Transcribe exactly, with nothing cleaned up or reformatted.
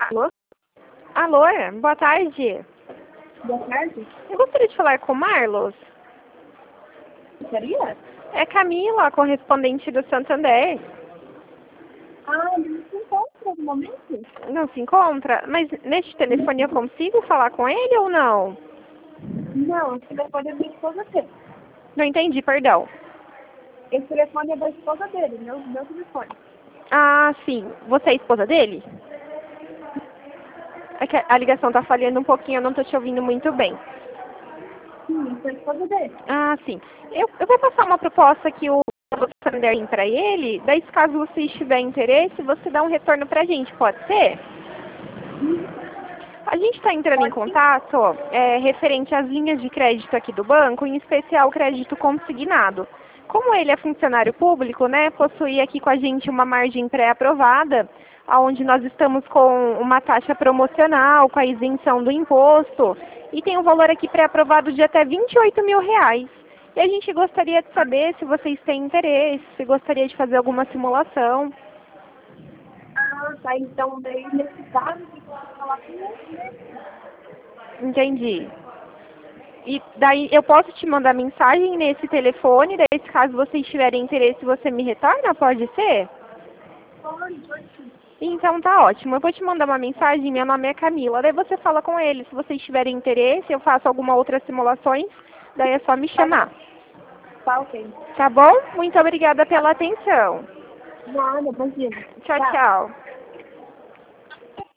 Alô? Alô, boa tarde. Boa tarde. Eu gostaria de falar com o Marlos. Seria? É Camila, correspondente do Santander. Ah, ele não se encontra no momento? Não se encontra? Mas neste telefone eu consigo falar com ele ou não? Não, esse telefone é da esposa dele. Não entendi, perdão. Esse telefone é da esposa dele, meu, meu telefone. Ah, sim. Você é a esposa dele? É que a ligação tá falhando um pouquinho, eu não tô te ouvindo muito bem. Sim, eu sou a esposa dele. Ah, sim. Eu, eu vou passar uma proposta que o Santander tem para ele, daí se caso você tiver interesse, você dá um retorno pra gente, pode ser? A gente está entrando em Pode sim? contato é, referente às linhas de crédito aqui do banco, em especial o crédito consignado. Como ele é funcionário público, né, possui aqui com a gente uma margem pré-aprovada, onde nós estamos com uma taxa promocional, com a isenção do imposto, e tem um valor aqui pré-aprovado de até vinte e oito mil reais. E a gente gostaria de saber se vocês têm interesse, se gostaria de fazer alguma simulação. Ah, tá. Então, daí, nesse caso, você pode falar com ele. Entendi. E daí eu posso te mandar mensagem nesse telefone, daí se caso vocês tiverem interesse, você me retorna, pode ser? Pode, pode sim. Então tá ótimo, eu vou te mandar uma mensagem, meu nome é Camila, daí você fala com ele, se vocês tiverem interesse, eu faço alguma outra simulações, daí é só me chamar. Tá, ok. Tá bom? Muito obrigada pela atenção. Nada, imagina. Tchau, tchau.